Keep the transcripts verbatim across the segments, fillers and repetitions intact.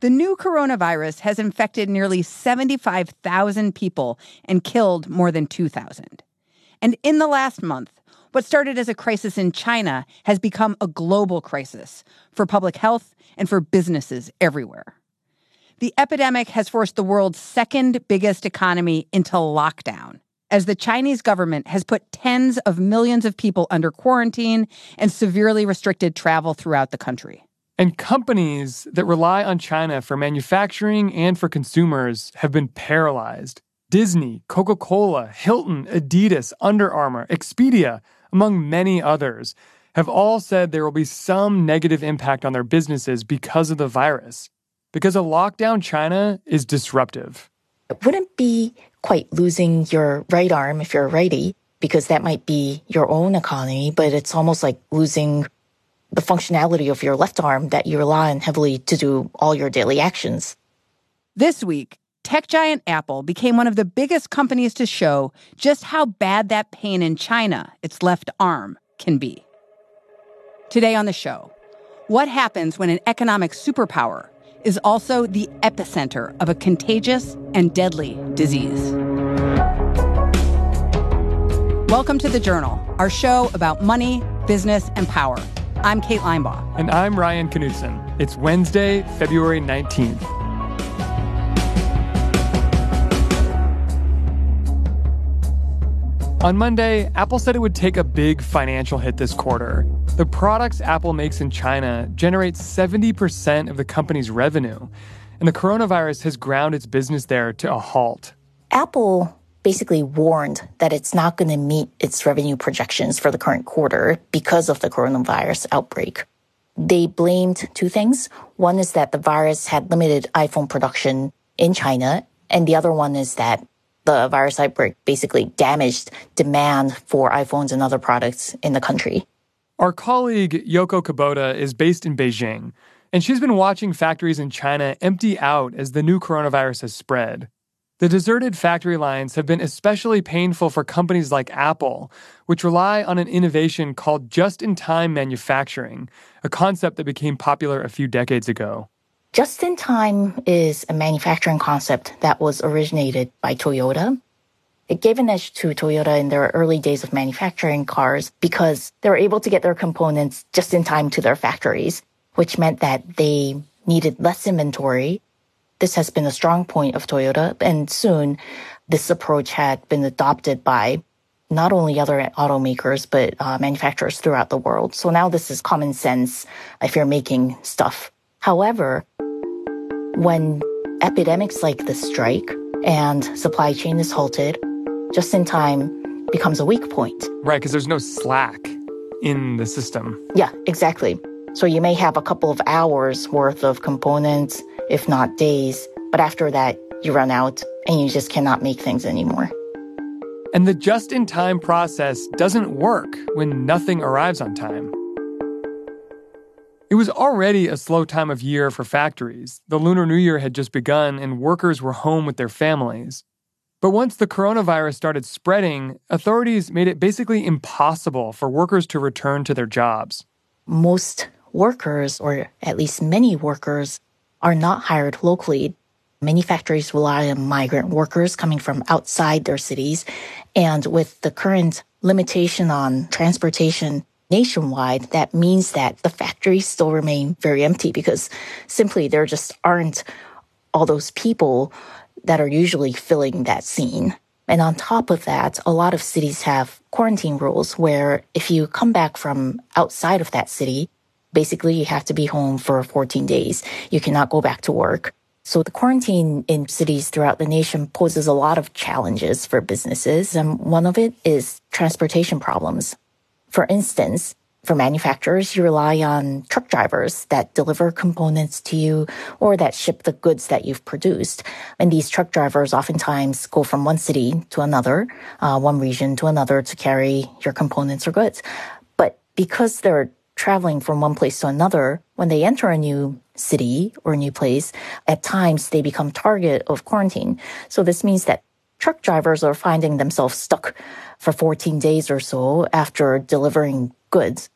The new coronavirus has infected nearly seventy-five thousand people and killed more than two thousand. And in the last month, what started as a crisis in China has become a global crisis for public health and for businesses everywhere. The epidemic has forced the world's second biggest economy into lockdown, as the Chinese government has put tens of millions of people under quarantine and severely restricted travel throughout the country. And companies that rely on China for manufacturing and for consumers have been paralyzed. Disney, Coca-Cola, Hilton, Adidas, Under Armour, Expedia, among many others, have all said there will be some negative impact on their businesses because of the virus. Because a lockdown China is disruptive. It wouldn't be quite losing your right arm if you're a righty, because that might be your own economy, but it's almost like losing the functionality of your left arm that you rely on heavily to do all your daily actions. This week, tech giant Apple became one of the biggest companies to show just how bad that pain in China, its left arm, can be. Today on the show, what happens when an economic superpower is also the epicenter of a contagious and deadly disease? Welcome to The Journal, our show about money, business, and power. I'm Kate Linebaugh. And I'm Ryan Knutson. It's Wednesday, February nineteenth. On Monday, Apple said it would take a big financial hit this quarter. The products Apple makes in China generate seventy percent of the company's revenue, and the coronavirus has ground its business there to a halt. Apple basically warned that it's not going to meet its revenue projections for the current quarter because of the coronavirus outbreak. They blamed two things. One is that the virus had limited iPhone production in China, and the other one is that the virus outbreak basically damaged demand for iPhones and other products in the country. Our colleague Yoko Kubota is based in Beijing, and she's been watching factories in China empty out as the new coronavirus has spread. The deserted factory lines have been especially painful for companies like Apple, which rely on an innovation called just-in-time manufacturing, a concept that became popular a few decades ago. Just-in-time is a manufacturing concept that was originated by Toyota. It gave an edge to Toyota in their early days of manufacturing cars because they were able to get their components just in time to their factories, which meant that they needed less inventory. This has been a strong point of Toyota, and soon this approach had been adopted by not only other automakers, but uh, manufacturers throughout the world. So now this is common sense if you're making stuff. However, when epidemics like this strike and supply chain is halted, just-in-time becomes a weak point. Right, because there's no slack in the system. Yeah, exactly. So you may have a couple of hours worth of components, if not days, but after that, you run out and you just cannot make things anymore. And the just-in-time process doesn't work when nothing arrives on time. It was already a slow time of year for factories. The Lunar New Year had just begun and workers were home with their families. But once the coronavirus started spreading, authorities made it basically impossible for workers to return to their jobs. Most workers, or at least many workers, are not hired locally. Many factories rely on migrant workers coming from outside their cities. And with the current limitation on transportation nationwide, that means that the factories still remain very empty because simply there just aren't all those people that are usually filling that scene. And on top of that, a lot of cities have quarantine rules where if you come back from outside of that city, basically you have to be home for fourteen days. You cannot go back to work. So the quarantine in cities throughout the nation poses a lot of challenges for businesses, and one of it is transportation problems. For instance, for manufacturers, you rely on truck drivers that deliver components to you or that ship the goods that you've produced. And these truck drivers oftentimes go from one city to another, uh, one region to another to carry your components or goods. But because they're traveling from one place to another, when they enter a new city or a new place, at times they become target of quarantine. So this means that truck drivers are finding themselves stuck for fourteen days or so after delivering goods.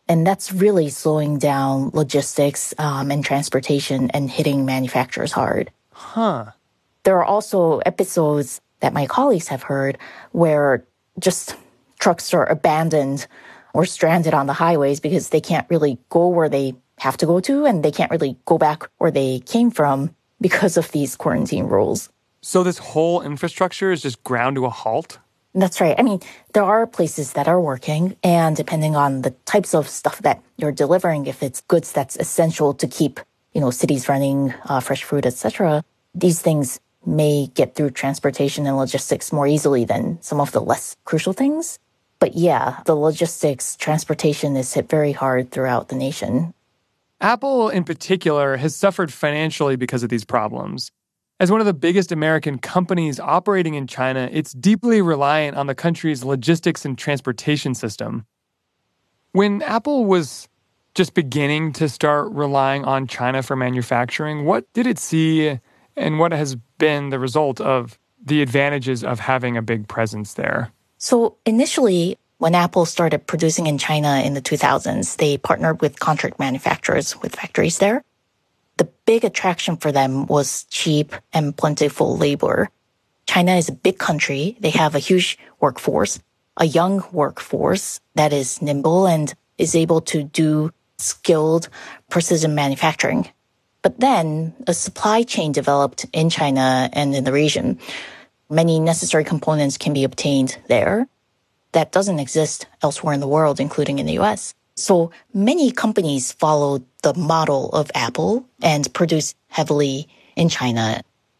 And that's really slowing down logistics um, and transportation and hitting manufacturers hard. Huh. There are also episodes that my colleagues have heard where just trucks are abandoned or stranded on the highways because they can't really go where they have to go to, and they can't really go back where they came from because of these quarantine rules. So this whole infrastructure is just ground to a halt? That's right. I mean, there are places that are working, and depending on the types of stuff that you're delivering, if it's goods that's essential to keep, you know, cities running, uh, fresh fruit, et cetera, these things may get through transportation and logistics more easily than some of the less crucial things. But yeah, the logistics, transportation is hit very hard throughout the nation. Apple, in particular, has suffered financially because of these problems. As one of the biggest American companies operating in China, it's deeply reliant on the country's logistics and transportation system. When Apple was just beginning to start relying on China for manufacturing, what did it see and what has been the result of the advantages of having a big presence there? So initially, when Apple started producing in China in the two thousands, they partnered with contract manufacturers with factories there. The big attraction for them was cheap and plentiful labor. China is a big country. They have a huge workforce, a young workforce that is nimble and is able to do skilled precision manufacturing. But then a supply chain developed in China and in the region. Many necessary components can be obtained there. That doesn't exist elsewhere in the world, including in the U S. So many companies followed the model of Apple and produced heavily in China.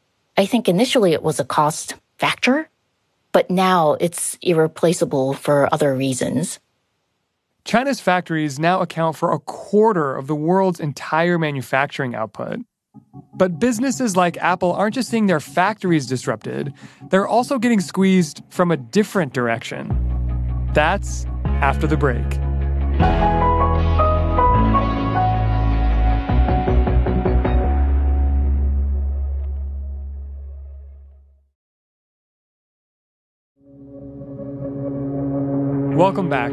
I think initially it was a cost factor, but now it's irreplaceable for other reasons. China's factories now account for a quarter of the world's entire manufacturing output. But businesses like Apple aren't just seeing their factories disrupted, they're also getting squeezed from a different direction. That's after the break. Welcome back.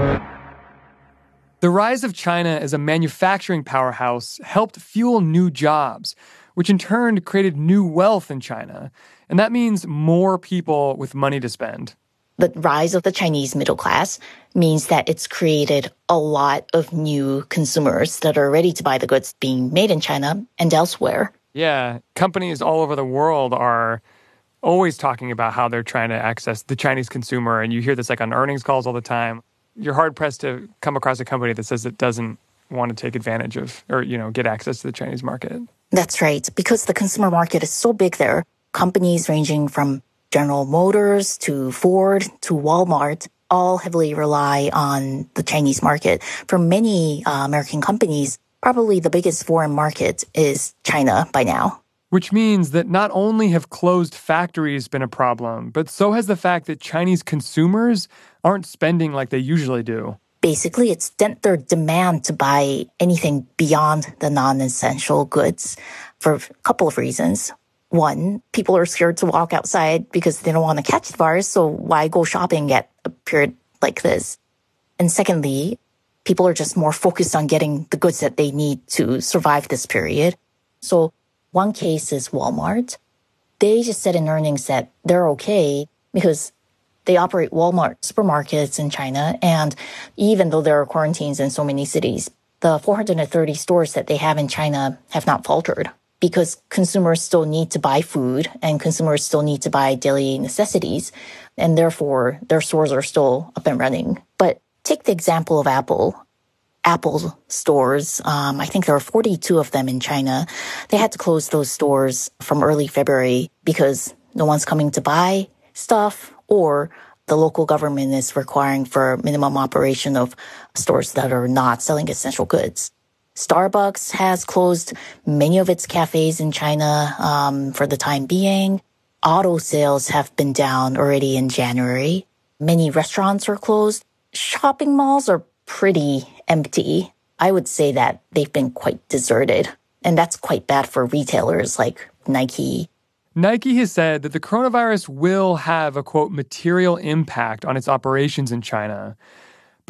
The rise of China as a manufacturing powerhouse helped fuel new jobs, which in turn created new wealth in China. And that means more people with money to spend. The rise of the Chinese middle class means that it's created a lot of new consumers that are ready to buy the goods being made in China and elsewhere. Yeah, companies all over the world are always talking about how they're trying to access the Chinese consumer, and you hear this like on earnings calls all the time. You're hard-pressed to come across a company that says it doesn't want to take advantage of or, you know, get access to the Chinese market. That's right. Because the consumer market is so big there, companies ranging from General Motors to Ford to Walmart all heavily rely on the Chinese market. For many uh, American companies, probably the biggest foreign market is China by now. Which means that not only have closed factories been a problem, but so has the fact that Chinese consumers aren't spending like they usually do. Basically, it's dent their demand to buy anything beyond the non-essential goods for a couple of reasons. One, people are scared to walk outside because they don't want to catch the virus, so why go shopping at a period like this? And secondly, people are just more focused on getting the goods that they need to survive this period. So one case is Walmart. They just said in earnings that they're okay because they operate Walmart supermarkets in China, and even though there are quarantines in so many cities, the four hundred thirty stores that they have in China have not faltered because consumers still need to buy food and consumers still need to buy daily necessities, and therefore their stores are still up and running. But take the example of Apple. Apple stores, um, I think there are forty-two of them in China. They had to close those stores from early February because no one's coming to buy stuff, or the local government is requiring for minimum operation of stores that are not selling essential goods. Starbucks has closed many of its cafes in China um, for the time being. Auto sales have been down already in January. Many restaurants are closed. Shopping malls are pretty empty. I would say that they've been quite deserted. And that's quite bad for retailers like Nike. Nike has said that the coronavirus will have a, quote, material impact on its operations in China.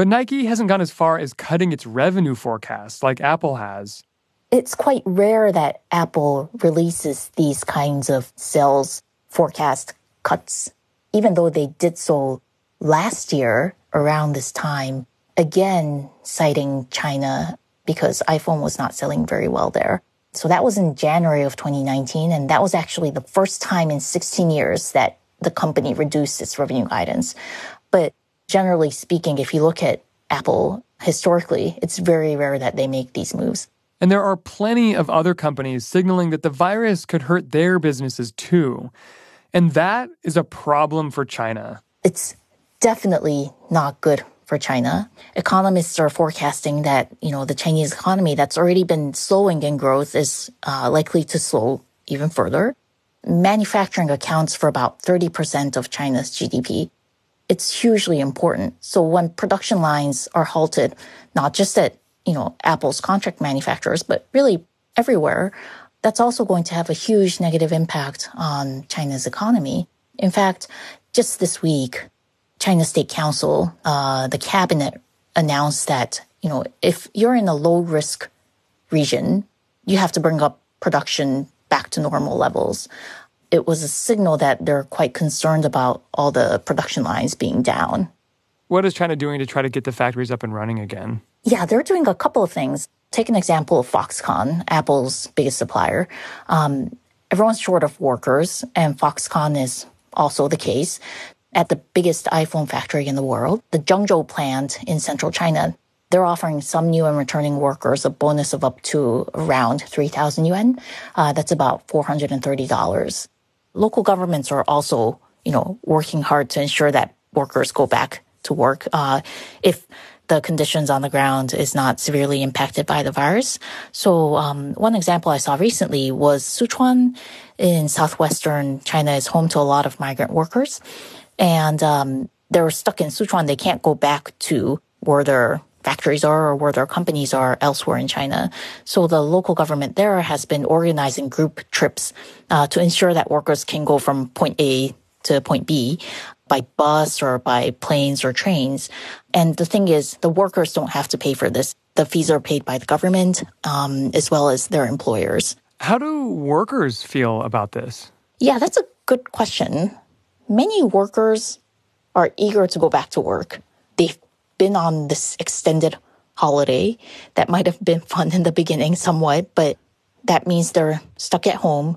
But Nike hasn't gone as far as cutting its revenue forecast like Apple has. It's quite rare that Apple releases these kinds of sales forecast cuts, even though they did so last year around this time, again, citing China because iPhone was not selling very well there. So that was in January of twenty nineteen, and that was actually the first time in sixteen years that the company reduced its revenue guidance. But generally speaking, if you look at Apple historically, it's very rare that they make these moves. And there are plenty of other companies signaling that the virus could hurt their businesses too. And that is a problem for China. It's definitely not good for China. Economists are forecasting that, you know, the Chinese economy that's already been slowing in growth is uh, likely to slow even further. Manufacturing accounts for about thirty percent of China's G D P. It's hugely important. So when production lines are halted, not just at, you know, Apple's contract manufacturers, but really everywhere, that's also going to have a huge negative impact on China's economy. In fact, just this week, China State Council, uh, the cabinet announced that, you know, if you're in a low-risk region, you have to bring up production back to normal levels. It was a signal that they're quite concerned about all the production lines being down. What is China doing to try to get the factories up and running again? Yeah, they're doing a couple of things. Take an example of Foxconn, Apple's biggest supplier. Um, everyone's short of workers, and Foxconn is also the case. At the biggest iPhone factory in the world, the Zhengzhou plant in central China, they're offering some new and returning workers a bonus of up to around three thousand yuan. Uh, that's about four hundred thirty dollars. Local governments are also, you know, working hard to ensure that workers go back to work uh, if the conditions on the ground is not severely impacted by the virus. So um, one example I saw recently was Sichuan in southwestern China is home to a lot of migrant workers. And um, they're stuck in Sichuan. They can't go back to where their factories are or where their companies are elsewhere in China. So the local government there has been organizing group trips uh, to ensure that workers can go from point A to point B by bus or by planes or trains. And the thing is, the workers don't have to pay for this. The fees are paid by the government um, as well as their employers. How do workers feel about this? Yeah, that's a good question. Many workers are eager to go back to work. They've been on this extended holiday that might have been fun in the beginning somewhat, but that means they're stuck at home,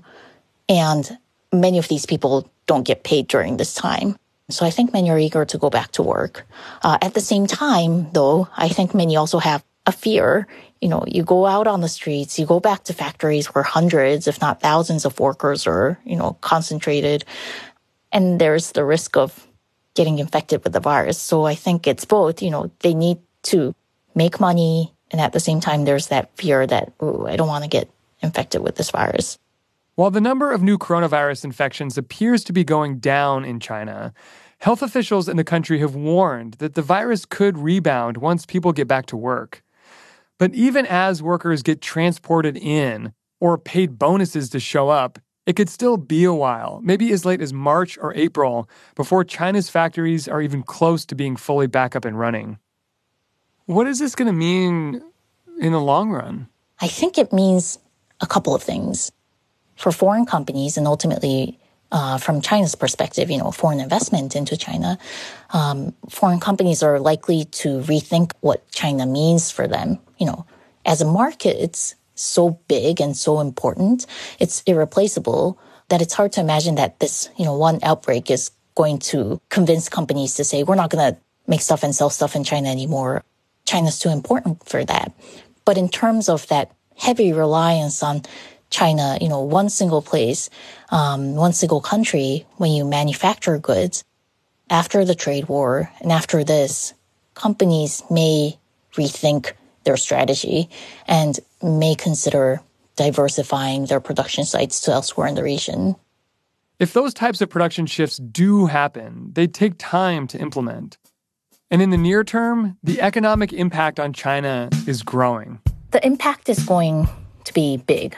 and many of these people don't get paid during this time. So I think many are eager to go back to work. Uh, at the same time, though, I think many also have a fear. You know, you go out on the streets, you go back to factories where hundreds, if not thousands of workers are, you know, concentrated, and there's the risk of getting infected with the virus. So I think it's both, you know, they need to make money, and at the same time, there's that fear that, ooh, I don't want to get infected with this virus. While the number of new coronavirus infections appears to be going down in China, health officials in the country have warned that the virus could rebound once people get back to work. But even as workers get transported in or paid bonuses to show up, it could still be a while, maybe as late as March or April, before China's factories are even close to being fully back up and running. What is this going to mean in the long run? I think it means a couple of things. For foreign companies, and ultimately uh, from China's perspective, you know, foreign investment into China, um, foreign companies are likely to rethink what China means for them. You know, as a market, it's so big and so important, it's irreplaceable, that it's hard to imagine that this, you know, one outbreak is going to convince companies to say, we're not going to make stuff and sell stuff in China anymore. China's too important for that. But in terms of that heavy reliance on China, you know, one single place, um, one single country, when you manufacture goods, after the trade war and after this, companies may rethink their strategy and may consider diversifying their production sites to elsewhere in the region. If those types of production shifts do happen, they take time to implement. And in the near term, the economic impact on China is growing. The impact is going to be big.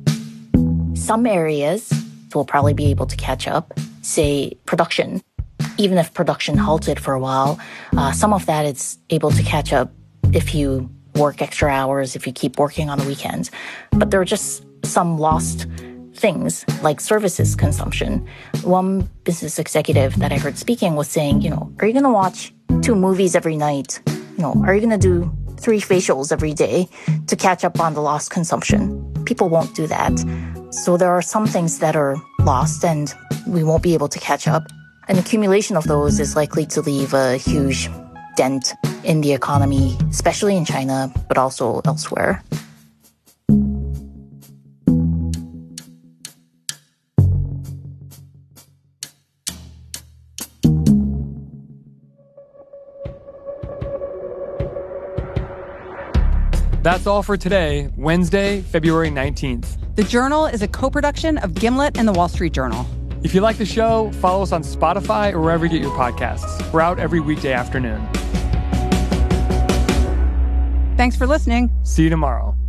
Some areas will probably be able to catch up, say production. even if production halted for a while, uh, some of that is able to catch up if you work extra hours, if you keep working on the weekends. But there are just some lost things like services consumption. One business executive that I heard speaking was saying, you know, are you going to watch two movies every night? You know, are you going to do three facials every day to catch up on the lost consumption? People won't do that. So there are some things that are lost and we won't be able to catch up. An accumulation of those is likely to leave a huge dent in the economy, especially in China, but also elsewhere. That's all for today, Wednesday, February nineteenth. The Journal is a co-production of Gimlet and The Wall Street Journal. If you like the show, follow us on Spotify or wherever you get your podcasts. We're out every weekday afternoon. Thanks for listening. See you tomorrow.